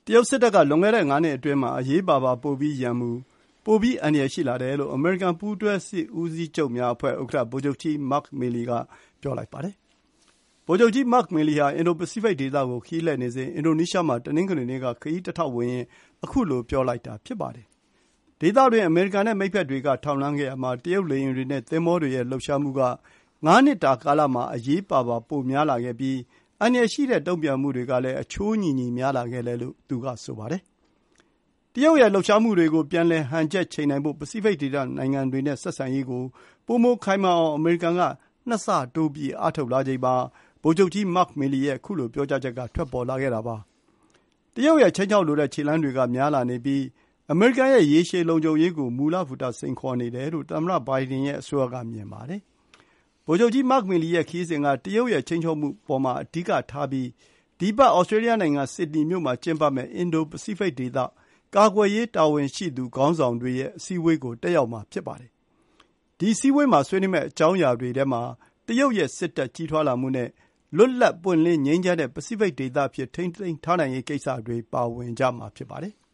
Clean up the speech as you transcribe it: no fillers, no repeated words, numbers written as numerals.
တရုတ်စစ်တပ်ကလွန်ခဲ့တဲ့5 နှစ်အတွင်းမှာအရေးပါပိုပြီးရန်မှုပိုပြီးအန္တရာယ်ရှိလာတယ်လို့အမေရိကန်ပူးတွဲစစ်ဦးစီးချုပ်များအဖွဲ့ဥက္ကဋ္ဌဗိုလ်ချုပ်ကြီး Mark Milley ကပြောလိုက်ပါတယ်။ဗိုလ်ချုပ်ကြီး Mark Milley ဟာအင်ဒို-ပစိဖိတ်ဒေသကိုခရီးလှည့်နေစဉ်အင်ဒိုနီးရှားမှာတနင်္ဂနွေနေ့ကခရီးတထောက်ဝင်ရင်းခုလိုပြောလိုက်တာဖြစ်ပါတယ်။ဒေသတွင်းအမေရိကန်နဲ့မိတ်ဘက်တွေကထောက်လှမ်းခဲ့ရာမှာတရုတ်လေယာဉ်တွေနဲ့သင်္ဘောတွေရဲ့လှုပ်ရှားမှုက5 နှစ်တာကာလမှာအရေးပါပိုများလာခဲ့ပြီးအန္တရာယ်ရှိတဲ့တုံ့ပြန်မှုတွေကလည်းအချိုးညီညီများလာခဲ့တယ်လို့သူကဆိုပါတယ်။တရုတ်ရဲ့လှုပ်ရှားမှုတွေကိုပြန်လည်ဟန်ချက်ချိန်နိုင်ဖို့ပစိဖိတ်ဒေသနိုင်ငံတွေနဲ့ဆက်ဆံရေးကိုပိုမိုခိုင်မာအောင်အမေရိကန်က2 ဆတိုးပြီးအားထုတ်လာချိန်မှာဗိုလ်ချုပ်ကြီး Mark Milley ရဲ့ခုလိုပြောကြားချက်ကထွက်ပေါ်လာခဲ့တာပါ။တရုတ်ရဲ့ခြိမ်းခြောက်လိုတဲ့ခြေလှမ်းတွေကများလာနေပြီးအမေရိကန်ရဲ့ရေရှည်လုံခြုံရေးကိုမူလဘူတာစိန်ခေါ်နေတယ်လို့သမ္မတဘိုင်ဒန်ရဲ့အစိုးရကမြင်ပါတယ်။ဗိုလ်ချုပ်ကြီး Mark Milley ရဲ့ခရီးစဉ်ကတရုတ်ရဲ့ခြိမ်းခြောက်မှုပေါ်မှာအဓိကထားပြီးဒီအပတ်ဩစတြေးလျနိုင်ငံဆစ်ဒနီမြို့မှာကျင်းပမယ့်အင်ဒို-ပစိဖိတ်ဒေသကာကွယ်ရေးတာဝန်ရှိသူခေါင်းဆောင်တွေရဲ့အစည်းအဝေးကိုတက်ရောက်မှာဖြစ်ပါတယ်။ဒီအစည်းအဝေးမှာဆွေးနွေးမယ့်အကြောင်းအရာတွေထဲမှာတရုတ်ရဲ့စစ်တပ်ကြီးထွားလာမှုနဲ့လွတ်လပ်ပွင့်လင်းငြိမ်းချမ်းတဲ့ပစိဖိတ်ဒေသအဖြစ်ထိန်းသိမ်းထားနိုင်ရေးကိစ္စတွေပါဝင်ကြမှာဖြစ်ပါတယ်။